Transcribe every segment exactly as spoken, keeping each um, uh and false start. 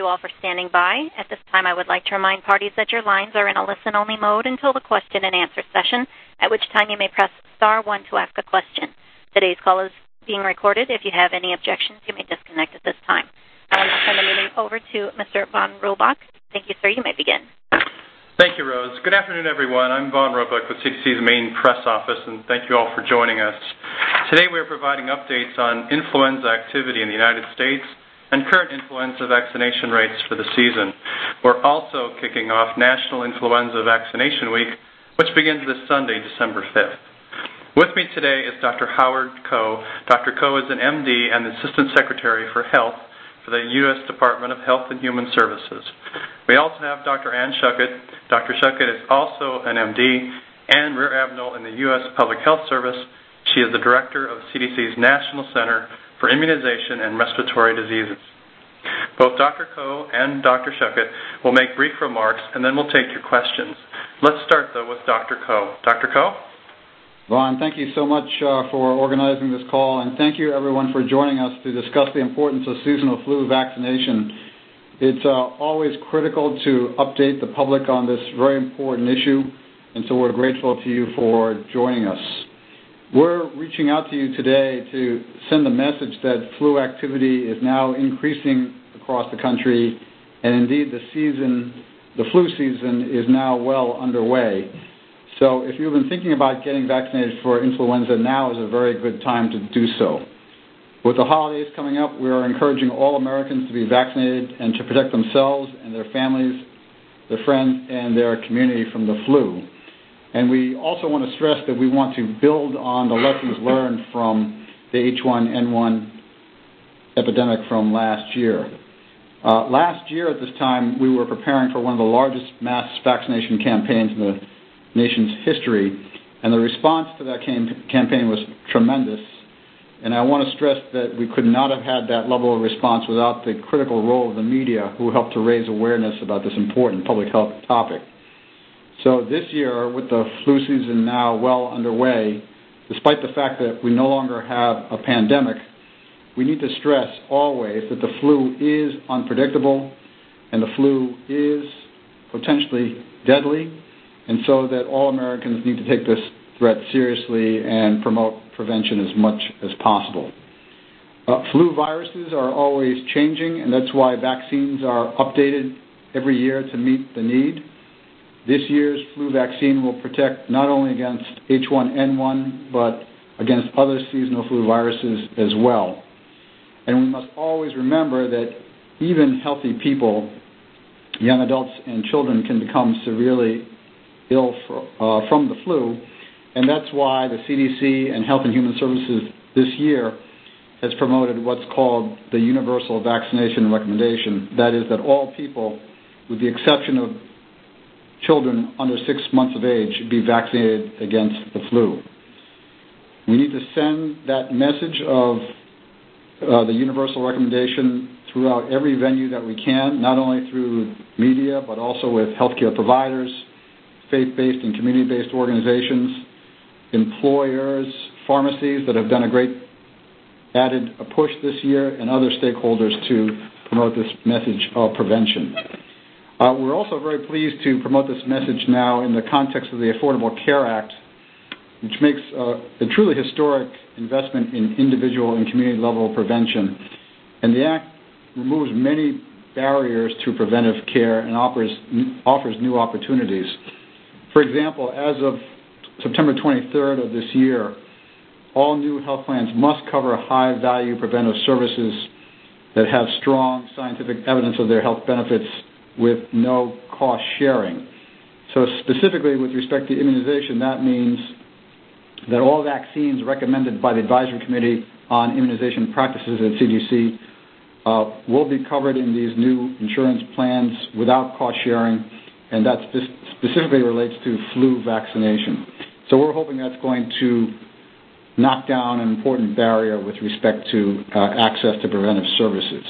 you all for standing by. At this time, I would like to remind parties that your lines are in a listen-only mode until the question and answer session, at which time you may press star one to ask a question. Today's call is being recorded. If you have any objections, you may disconnect at this time. I will now turn the meeting over to Mister Von Robach. Thank you, sir. You may begin. Thank you, Rose. Good afternoon, everyone. I'm Von Robach with C D C's main press office, and thank you all for joining us. Today we are providing updates on influenza activity in the United States and current influenza vaccination rates for the season. We're also kicking off National Influenza Vaccination Week, which begins this Sunday, December fifth. With me today is Doctor Howard Koh. Doctor Koh is an M D and the Assistant Secretary for Health for the U S Department of Health and Human Services. We also have Doctor Ann Schuchat. Doctor Schuchat is also an M D and Rear Admiral in the U S Public Health Service. She is the Director of C D C's National Center for Immunization and Respiratory Diseases. Both Doctor Koh and Doctor Schuchat will make brief remarks, and then we'll take your questions. Let's start, though, with Doctor Koh. Doctor Koh? Vaughn, thank you so much uh, for organizing this call, and thank you, everyone, for joining us to discuss the importance of seasonal flu vaccination. It's uh, always critical to update the public on this very important issue, and so we're grateful to you for joining us. We're reaching out to you today to send the message that flu activity is now increasing across the country, and indeed the season, the flu season, is now well underway. So if you've been thinking about getting vaccinated for influenza, now is a very good time to do so. With the holidays coming up, we are encouraging all Americans to be vaccinated and to protect themselves and their families, their friends, and their community from the flu. And we also want to stress that we want to build on the lessons learned from the H one N one epidemic from last year. Uh, last year at this time, we were preparing for one of the largest mass vaccination campaigns in the nation's history, and the response to that cam- campaign was tremendous. And I want to stress that we could not have had that level of response without the critical role of the media, who helped to raise awareness about this important public health topic. So this year, with the flu season now well underway, despite the fact that we no longer have a pandemic, we need to stress always that the flu is unpredictable and the flu is potentially deadly, and so that all Americans need to take this threat seriously and promote prevention as much as possible. Uh, flu viruses are always changing, and that's why vaccines are updated every year to meet the need. This year's flu vaccine will protect not only against H one N one, but against other seasonal flu viruses as well. And we must always remember that even healthy people, young adults and children, can become severely ill for, uh, from the flu, and that's why the C D C and Health and Human Services this year has promoted what's called the Universal Vaccination Recommendation. That is that all people, with the exception of children under six months of age, be vaccinated against the flu. We need to send that message of uh, the universal recommendation throughout every venue that we can, not only through media, but also with healthcare providers, faith-based and community-based organizations, employers, pharmacies that have done a great added a push this year, and other stakeholders to promote this message of prevention. Uh, we're also very pleased to promote this message now in the context of the Affordable Care Act, which makes uh, a truly historic investment in individual and community-level prevention. And the Act removes many barriers to preventive care and offers, offers new opportunities. For example, as of September twenty-third of this year, all new health plans must cover high-value preventive services that have strong scientific evidence of their health benefits with no cost sharing. So specifically with respect to immunization, that means that all vaccines recommended by the Advisory Committee on Immunization Practices at C D C uh, will be covered in these new insurance plans without cost sharing, and that spe- specifically relates to flu vaccination. So we're hoping that's going to knock down an important barrier with respect to uh, access to preventive services.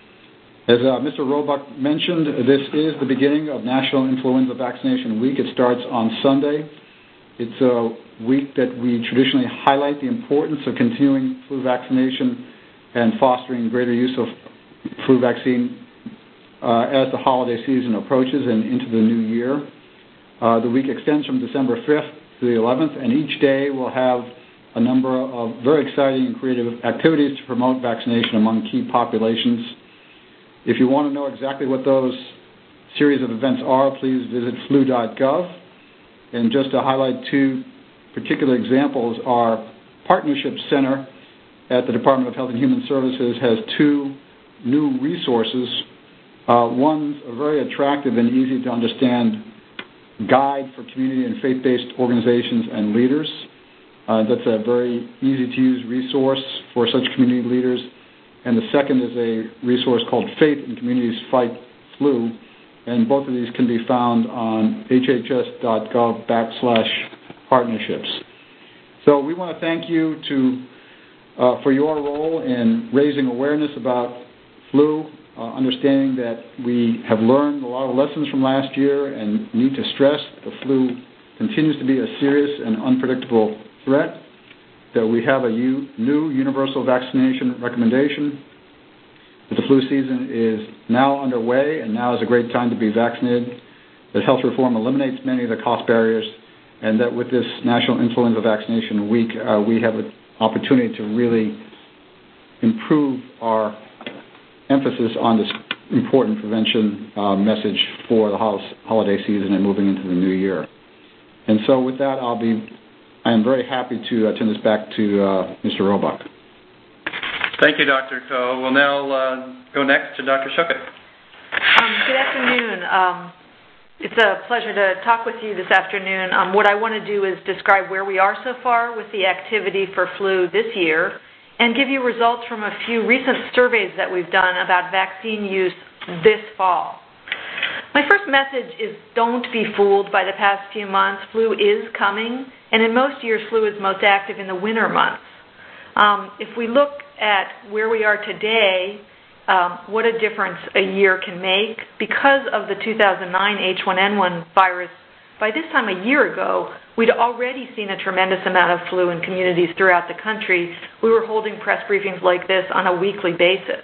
As uh, Mister Robach mentioned, this is the beginning of National Influenza Vaccination Week. It starts on Sunday. It's a week that we traditionally highlight the importance of continuing flu vaccination and fostering greater use of flu vaccine uh, as the holiday season approaches and into the new year. Uh, the week extends from December fifth to the eleventh, and each day will have a number of very exciting and creative activities to promote vaccination among key populations. If you want to know exactly what those series of events are, please visit flu dot gov. And just to highlight two particular examples, our Partnership Center at the Department of Health and Human Services has two new resources. Uh, one's a very attractive and easy to understand guide for community and faith-based organizations and leaders. Uh, that's a very easy-to-use resource for such community leaders. And the second is a resource called Faith in Communities Fight Flu. And both of these can be found on H H S dot gov backslash partnerships. So we want to thank you to, uh, for your role in raising awareness about flu, uh, understanding that we have learned a lot of lessons from last year and need to stress the flu continues to be a serious and unpredictable threat, that we have a u- new universal vaccination recommendation, that the flu season is now underway and now is a great time to be vaccinated, that health reform eliminates many of the cost barriers, and that with this National Influenza Vaccination Week, uh, we have an opportunity to really improve our emphasis on this important prevention uh, message for the hol- holiday season and moving into the new year. And so with that, I'll be, I am very happy to uh, turn this back to uh, Mister Roebuck. Thank you, Doctor Coe. We'll now uh, go next to Doctor Schuchat. Um, good afternoon. Um, it's a pleasure to talk with you this afternoon. Um, what I want to do is describe where we are so far with the activity for flu this year and give you results from a few recent surveys that we've done about vaccine use this fall. My first message is don't be fooled by the past few months. Flu is coming, and in most years, flu is most active in the winter months. Um, if we look at where we are today, um, what a difference a year can make. Because of the two thousand nine H one N one virus, by this time a year ago, we'd already seen a tremendous amount of flu in communities throughout the country. We were holding press briefings like this on a weekly basis.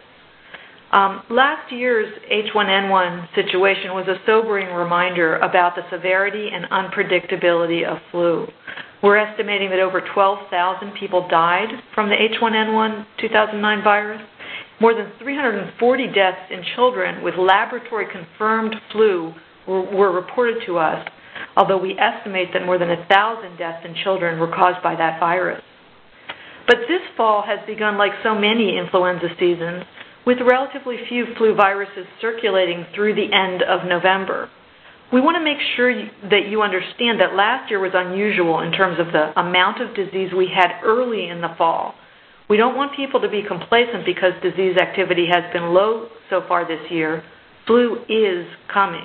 Um, last year's H one N one situation was a sobering reminder about the severity and unpredictability of flu. We're estimating that over twelve thousand people died from the H one N one two thousand nine virus. More than three hundred forty deaths in children with laboratory-confirmed flu were, were reported to us, although we estimate that more than one thousand deaths in children were caused by that virus. But this fall has begun like so many influenza seasons, with relatively few flu viruses circulating through the end of November. We want to make sure you, that you understand that last year was unusual in terms of the amount of disease we had early in the fall. We don't want people to be complacent because disease activity has been low so far this year. Flu is coming.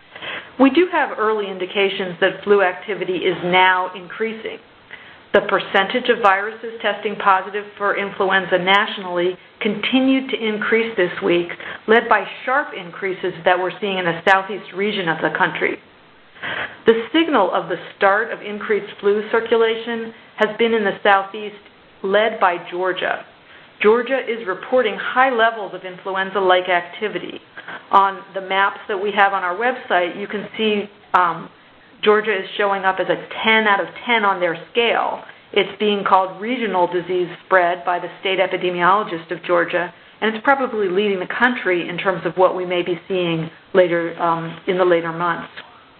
We do have early indications that flu activity is now increasing. The percentage of viruses testing positive for influenza nationally continued to increase this week, led by sharp increases that we're seeing in the southeast region of the country. The signal of the start of increased flu circulation has been in the southeast, led by Georgia. Georgia is reporting high levels of influenza-like activity. On the maps that we have on our website, you can see um, Georgia is showing up as a ten out of ten on their scale. It's being called regional disease spread by the state epidemiologist of Georgia, and it's probably leading the country in terms of what we may be seeing later um, in the later months.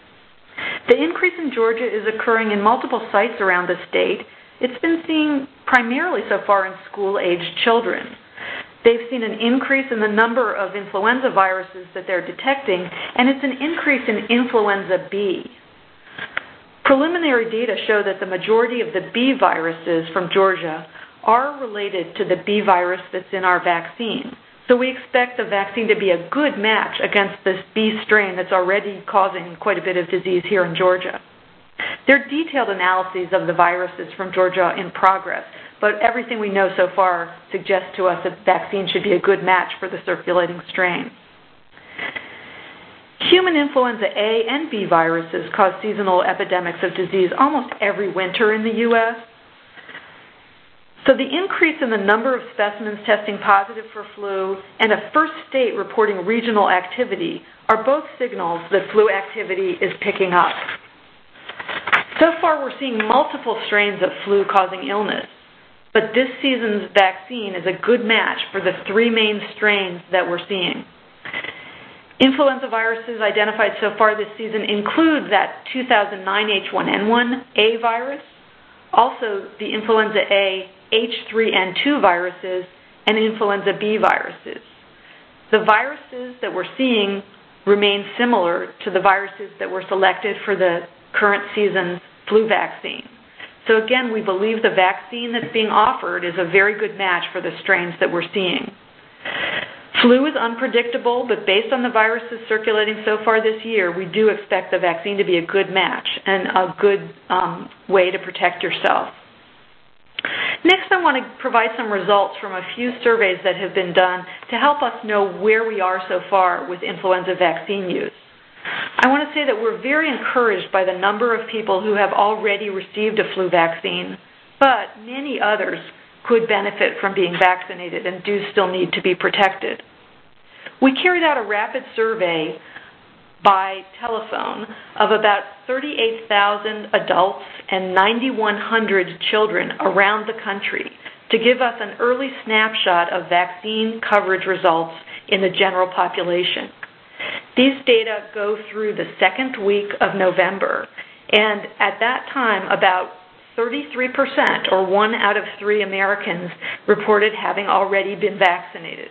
The increase in Georgia is occurring in multiple sites around the state. It's been seen primarily so far in school-aged children. They've seen an increase in the number of influenza viruses that they're detecting, and it's an increase in influenza B. Preliminary data show that the majority of the B viruses from Georgia are related to the B virus that's in our vaccine. So we expect the vaccine to be a good match against this B strain that's already causing quite a bit of disease here in Georgia. There are detailed analyses of the viruses from Georgia in progress, but everything we know so far suggests to us that the vaccine should be a good match for the circulating strain. Human influenza A and B viruses cause seasonal epidemics of disease almost every winter in the U S So the increase in the number of specimens testing positive for flu and a first state reporting regional activity are both signals that flu activity is picking up. So far, we're seeing multiple strains of flu causing illness, but this season's vaccine is a good match for the three main strains that we're seeing. Influenza viruses identified so far this season include that two thousand nine H one N one A virus, also the influenza A H three N two viruses, and influenza B viruses. The viruses that we're seeing remain similar to the viruses that were selected for the current season's flu vaccine. So again, we believe the vaccine that's being offered is a very good match for the strains that we're seeing. Flu is unpredictable, but based on the viruses circulating so far this year, we do expect the vaccine to be a good match and a good um, way to protect yourself. Next, I want to provide some results from a few surveys that have been done to help us know where we are so far with influenza vaccine use. I want to say that we're very encouraged by the number of people who have already received a flu vaccine, but many others could benefit from being vaccinated and do still need to be protected. We carried out a rapid survey by telephone of about thirty-eight thousand adults and nine thousand one hundred children around the country to give us an early snapshot of vaccine coverage results in the general population. These data go through the second week of November, and at that time, about thirty-three percent, or one out of three Americans, reported having already been vaccinated.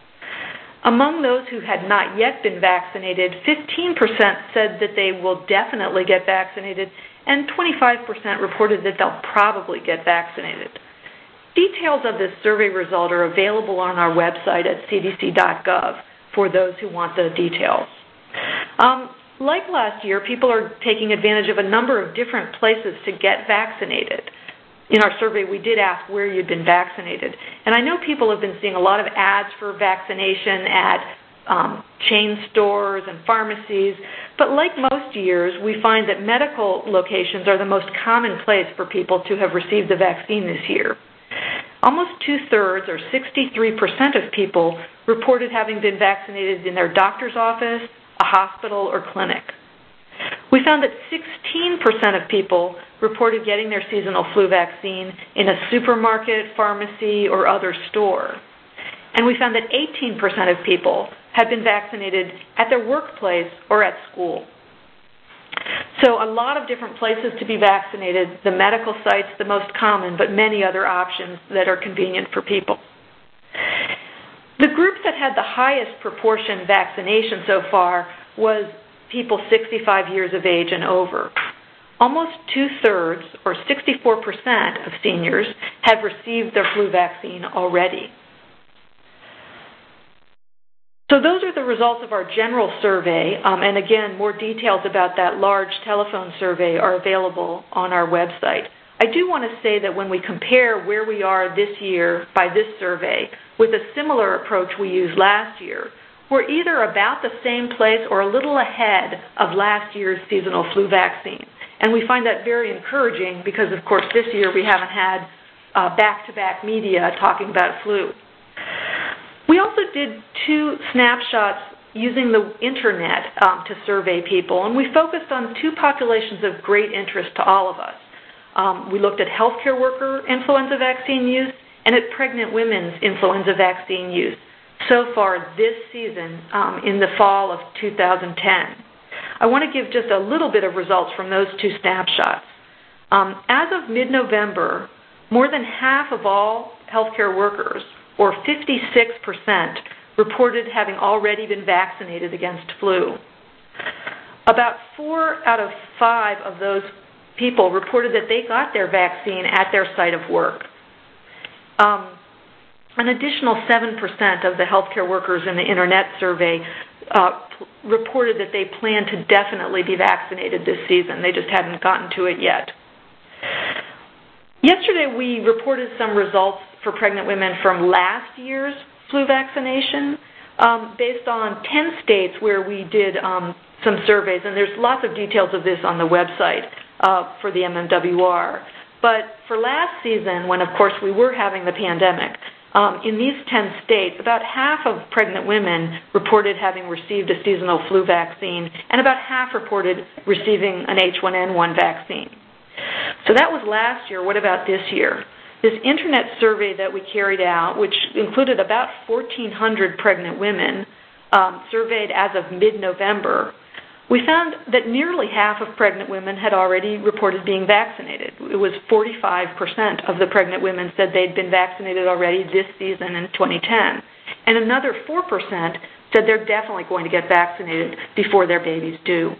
Among those who had not yet been vaccinated, fifteen percent said that they will definitely get vaccinated, and twenty-five percent reported that they'll probably get vaccinated. Details of this survey result are available on our website at c d c dot gov for those who want the details. Um, like last year, people are taking advantage of a number of different places to get vaccinated. In our survey, we did ask where you'd been vaccinated. And I know people have been seeing a lot of ads for vaccination at um, chain stores and pharmacies. But like most years, we find that medical locations are the most common place for people to have received the vaccine this year. Almost two-thirds, or sixty-three percent of people, reported having been vaccinated in their doctor's office, a hospital, or clinic. We found that sixteen percent of people reported getting their seasonal flu vaccine in a supermarket, pharmacy, or other store. And we found that eighteen percent of people had been vaccinated at their workplace or at school. So a lot of different places to be vaccinated, the medical sites the most common, but many other options that are convenient for people. The group that had the highest proportion vaccination so far was people sixty-five years of age and over. Almost two-thirds, or sixty-four percent of seniors, have received their flu vaccine already. So those are the results of our general survey, um, and again, more details about that large telephone survey are available on our website. I do want to say that when we compare where we are this year by this survey with a similar approach we used last year, we're either about the same place or a little ahead of last year's seasonal flu vaccine. And we find that very encouraging because, of course, this year we haven't had uh, back-to-back media talking about flu. We also did two snapshots using the internet um, to survey people, and we focused on two populations of great interest to all of us. Um, we looked at healthcare worker influenza vaccine use and at pregnant women's influenza vaccine use so far this season um, in the fall of two thousand ten. I want to give just a little bit of results from those two snapshots. Um, as of mid-November, more than half of all healthcare workers, or fifty-six percent, reported having already been vaccinated against flu. About four out of five of those people reported that they got their vaccine at their site of work. Um, an additional seven percent of the healthcare workers in the internet survey uh, p- reported that they plan to definitely be vaccinated this season. They just hadn't gotten to it yet. Yesterday, we reported some results for pregnant women from last year's flu vaccination um, based on ten states where we did um, some surveys, and there's lots of details of this on the website uh, for the M M W R. But for last season, when, of course, we were having the pandemic, um, in these ten states, about half of pregnant women reported having received a seasonal flu vaccine, and about half reported receiving an H one N one vaccine. So that was last year. What about this year? This internet survey that we carried out, which included about fourteen hundred pregnant women, um, surveyed as of mid-November, we found that nearly half of pregnant women had already reported being vaccinated. It was forty-five percent of the pregnant women said they'd been vaccinated already this season in twenty ten. And another four percent said they're definitely going to get vaccinated before their babies do.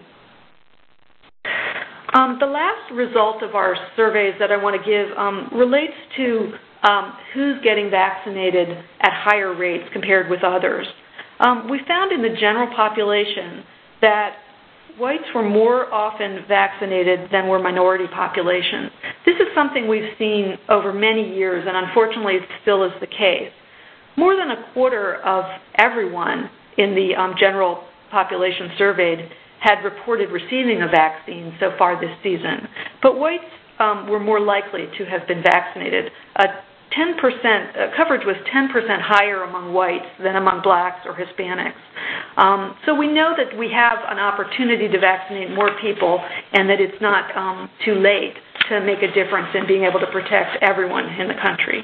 Um, the last result of our surveys that I want to give um, relates to um, who's getting vaccinated at higher rates compared with others. Um, we found in the general population that whites were more often vaccinated than were minority populations. This is something we've seen over many years, and unfortunately it still is the case. More than a quarter of everyone in the um, general population surveyed had reported receiving a vaccine so far this season. But whites um, were more likely to have been vaccinated. Uh, ten percent uh, coverage was ten percent higher among whites than among blacks or Hispanics. Um, so we know that we have an opportunity to vaccinate more people, and that it's not um, too late to make a difference in being able to protect everyone in the country.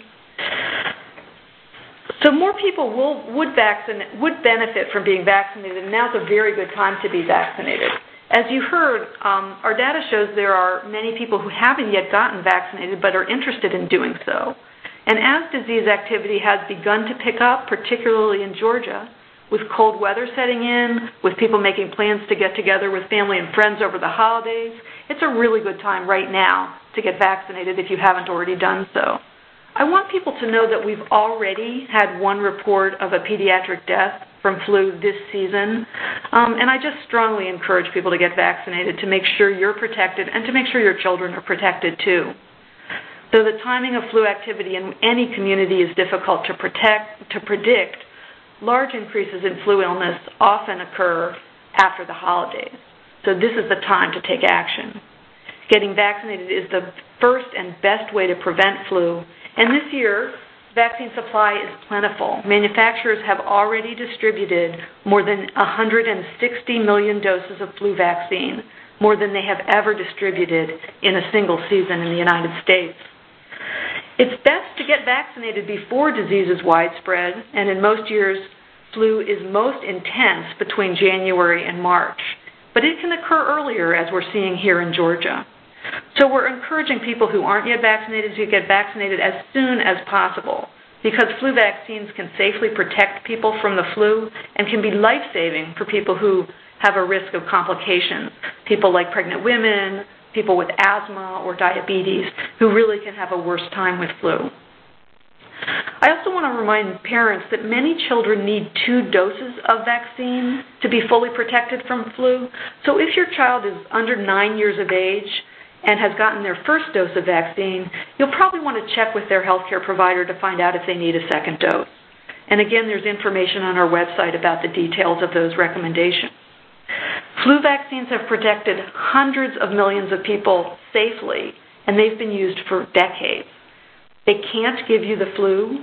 So more people will, would, vaccine, would benefit from being vaccinated, and now's a very good time to be vaccinated. As you heard, um, our data shows there are many people who haven't yet gotten vaccinated but are interested in doing so. And as disease activity has begun to pick up, particularly in Georgia, with cold weather setting in, with people making plans to get together with family and friends over the holidays, it's a really good time right now to get vaccinated if you haven't already done so. I want people to know that we've already had one report of a pediatric death from flu this season, um, and I just strongly encourage people to get vaccinated to make sure you're protected and to make sure your children are protected too. Though the timing of flu activity in any community is difficult to protect, to predict, large increases in flu illness often occur after the holidays. So this is the time to take action. Getting vaccinated is the first and best way to prevent flu. And this year, vaccine supply is plentiful. Manufacturers have already distributed more than one hundred sixty million doses of flu vaccine, more than they have ever distributed in a single season in the United States. It's best to get vaccinated before disease is widespread, and in most years, flu is most intense between January and March. But it can occur earlier, as we're seeing here in Georgia. So we're encouraging people who aren't yet vaccinated to get vaccinated as soon as possible, because flu vaccines can safely protect people from the flu and can be life-saving for people who have a risk of complications, people like pregnant women, people with asthma or diabetes, who really can have a worse time with flu. I also want to remind parents that many children need two doses of vaccine to be fully protected from flu. So if your child is under nine years of age and has gotten their first dose of vaccine, you'll probably want to check with their healthcare provider to find out if they need a second dose. And again, there's information on our website about the details of those recommendations. Flu vaccines have protected hundreds of millions of people safely, and they've been used for decades. They can't give you the flu.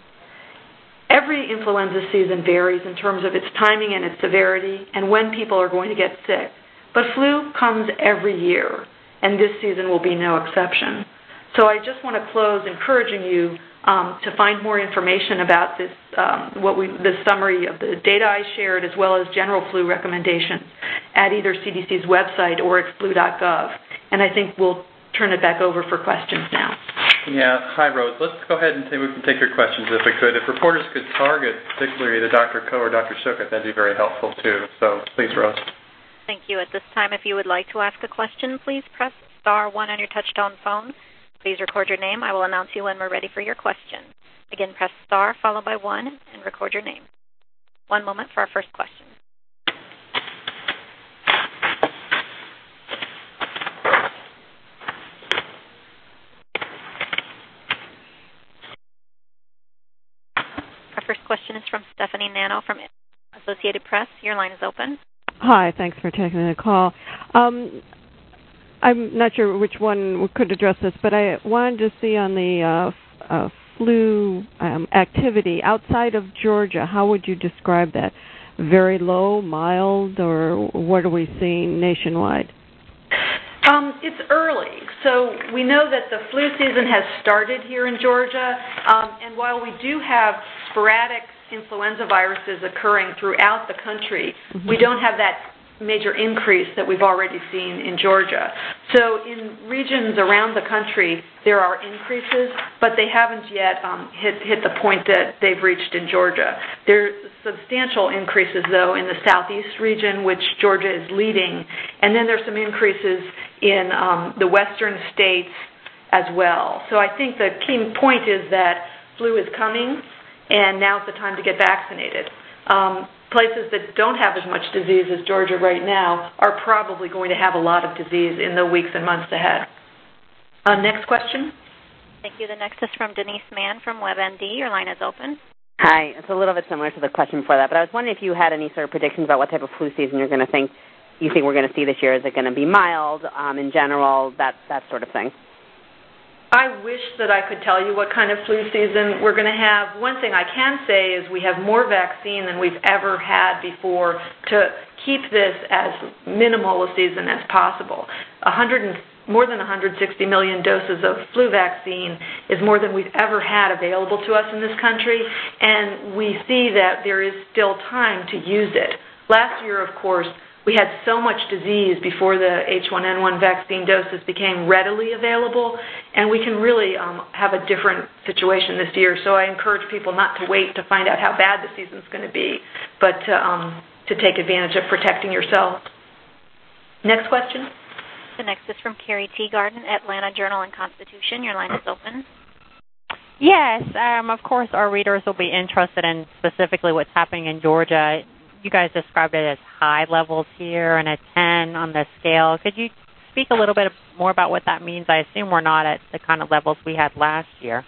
Every influenza season varies in terms of its timing and its severity and when people are going to get sick. But flu comes every year, and this season will be no exception. So I just want to close encouraging you um, to find more information about this, um, what we, the summary of the data I shared, as well as general flu recommendations at either C D C's website or at flu dot gov. And I think we'll turn it back over for questions now. Yeah, hi, Rose. Let's go ahead and take, we can take your questions if we could. If reporters could target particularly either Doctor Koh or Doctor Shukat, that'd be very helpful too. So please, Rose. Thank you. At this time, if you would like to ask a question, please press star one on your touch-tone phone. Please record your name. I will announce you when we're ready for your question. Again, press star followed by one and record your name. One moment for our first question. Our first question is from Stephanie Nano from Associated Press. Your line is open. Hi, thanks for taking the call. Um, I'm not sure which one could address this, but I wanted to see on the uh, uh, flu um, activity outside of Georgia, how would you describe that? Very low, mild, or what are we seeing nationwide? Um, it's early, so we know that the flu season has started here in Georgia, um, and while we do have sporadic influenza viruses occurring throughout the country, mm-hmm. we don't have that major increase that we've already seen in Georgia. So in regions around the country, there are increases, but they haven't yet um, hit, hit the point that they've reached in Georgia. There are substantial increases, though, in the southeast region, which Georgia is leading, and then there's some increases in um, the western states as well. So I think the key point is that flu is coming, and now's the time to get vaccinated. Um, places that don't have as much disease as Georgia right now are probably going to have a lot of disease in the weeks and months ahead. Uh, next question. Thank you. The next is from Denise Mann from WebMD. Your line is open. Hi. It's a little bit similar to the question before that, but I was wondering if you had any sort of predictions about what type of flu season you're going to think you think we're going to see this year. Is it going to be mild um, in general, that that sort of thing? I wish that I could tell you what kind of flu season we're going to have. One thing I can say is we have more vaccine than we've ever had before to keep this as minimal a season as possible. one hundred, more than one hundred sixty million doses of flu vaccine is more than we've ever had available to us in this country, and we see that there is still time to use it. Last year, of course, we had so much disease before the H one N one vaccine doses became readily available, and we can really um, have a different situation this year. So I encourage people not to wait to find out how bad the season's going to be, but to, um, to take advantage of protecting yourself. Next question. The next is from Carrie Teagarden, Atlanta Journal and Constitution. Your line is open. Yes, um, of course our readers will be interested in specifically what's happening in Georgia. You guys described it as high levels here and a ten on the scale. Could you speak a little bit more about what that means? I assume we're not at the kind of levels we had last year.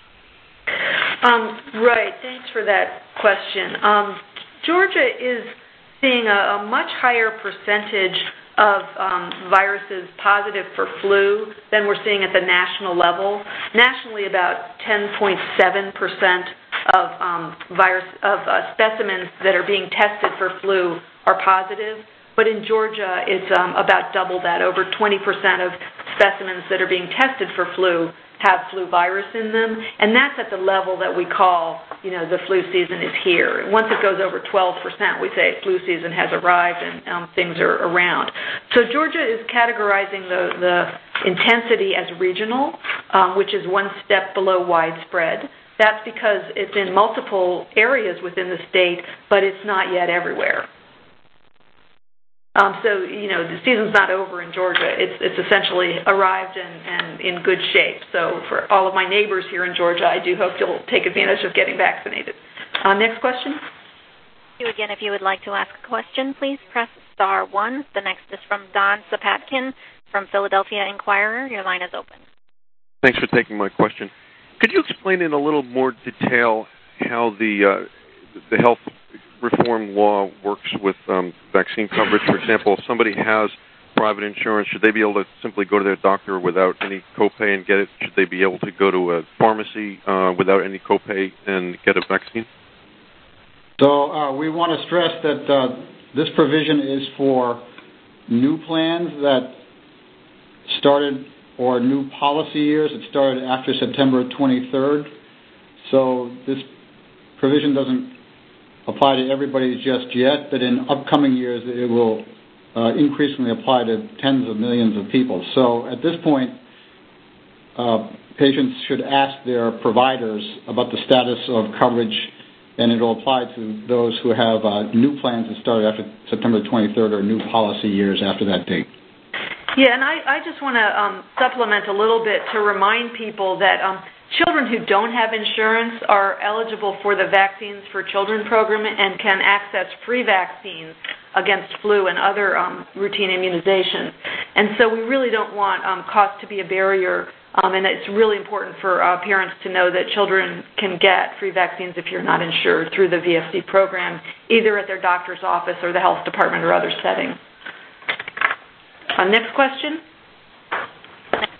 Um, right. Thanks for that question. Um, Georgia is seeing a, a much higher percentage of um, viruses positive for flu than we're seeing at the national level. Nationally, about ten point seven percent of um, virus of uh, specimens that are being tested for flu are positive, but in Georgia, it's um, about double that. Over twenty percent of specimens that are being tested for flu have flu virus in them, and that's at the level that we call, you know, the flu season is here. Once it goes over twelve percent, we say flu season has arrived and um, things are around. So Georgia is categorizing the, the intensity as regional, um, which is one step below widespread. That's because it's in multiple areas within the state, but it's not yet everywhere. Um, so, you know, the season's not over in Georgia. It's it's essentially arrived and, and in good shape. So for all of my neighbors here in Georgia, I do hope you'll take advantage of getting vaccinated. Uh, next question. You again, if you would like to ask a question, please press star one. The next is from Don Sapatkin from Philadelphia Inquirer. Your line is open. Thanks for taking my question. Could you explain in a little more detail how the uh, the health reform law works with um, vaccine coverage? For example, if somebody has private insurance, should they be able to simply go to their doctor without any copay and get it? Should they be able to go to a pharmacy uh, without any copay and get a vaccine? So uh, we want to stress that uh, this provision is for new plans that started, or new policy years that started after September twenty-third. So this provision doesn't apply to everybody just yet, but in upcoming years it will uh, increasingly apply to tens of millions of people. So at this point, uh, patients should ask their providers about the status of coverage, and it will apply to those who have uh, new plans that started after September twenty-third or new policy years after that date. Yeah, and I, I just want to um, supplement a little bit to remind people that um, children who don't have insurance are eligible for the Vaccines for Children program and can access free vaccines against flu and other um, routine immunizations. And so we really don't want um, cost to be a barrier, um, and it's really important for uh, parents to know that children can get free vaccines if you're not insured through the V F C program, either at their doctor's office or the health department or other settings. Uh, next question.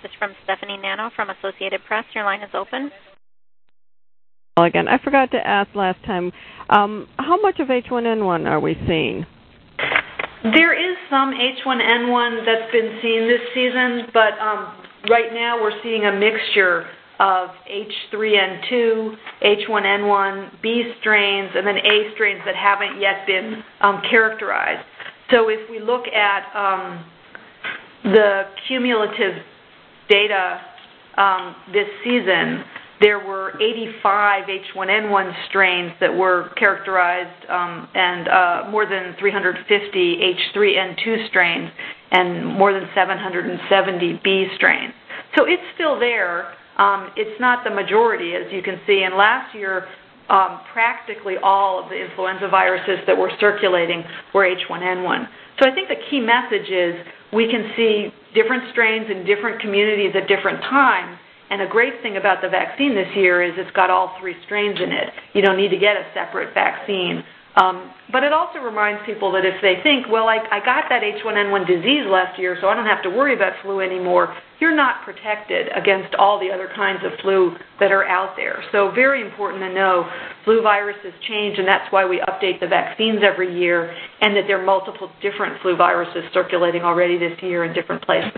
is from Stephanie Nano from Associated Press. Your line is open. Again, I forgot to ask last time, um, how much of H one N one are we seeing? There is some H one N one that's been seen this season, but um, right now we're seeing a mixture of H three N two, H one N one, B strains, and then A strains that haven't yet been um, characterized. So if we look at um, the cumulative data um, this season, there were eighty-five H one N one strains that were characterized um, and uh, more than three hundred fifty H three N two strains and more than seven hundred seventy B strains. So it's still there. Um, it's not the majority, as you can see. And last year, um, practically all of the influenza viruses that were circulating were H one N one. So I think the key message is we can see different strains in different communities at different times. And a great thing about the vaccine this year is it's got all three strains in it. You don't need to get a separate vaccine. Um, but it also reminds people that if they think, well, I, I got that H one N one disease last year, so I don't have to worry about flu anymore, you're not protected against all the other kinds of flu that are out there. So very important to know flu viruses change, and that's why we update the vaccines every year, and that there are multiple different flu viruses circulating already this year in different places.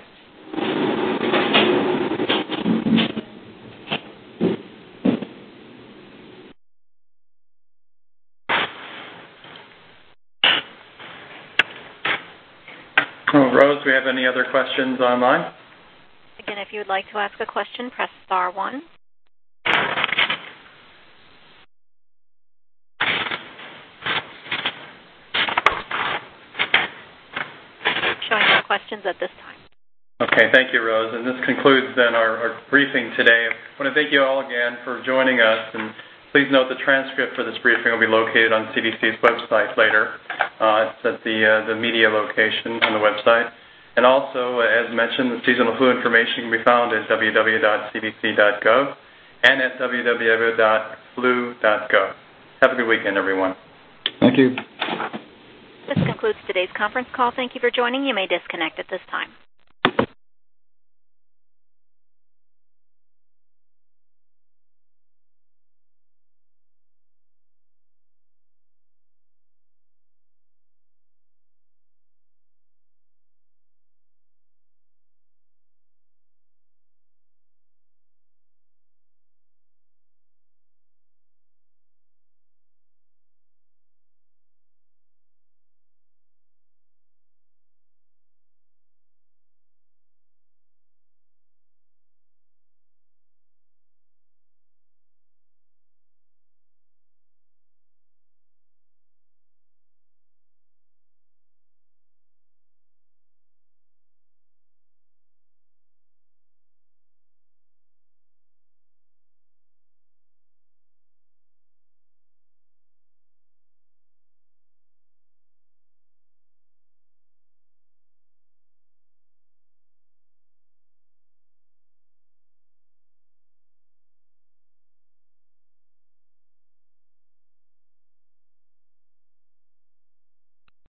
Oh, Rose, do we have any other questions online? Again, if you would like to ask a question, press star one. Showing no questions at this time. Okay, thank you, Rose. And this concludes then our, our briefing today. I want to thank you all again for joining us, and please note the transcript for this briefing will be located on C D C's website later. Uh, it's at the, uh, the media location on the website. And also, uh, as mentioned, the seasonal flu information can be found at w w w dot c d c dot gov and at w w w dot flu dot gov. Have a good weekend, everyone. Thank you. This concludes today's conference call. Thank you for joining. You may disconnect at this time.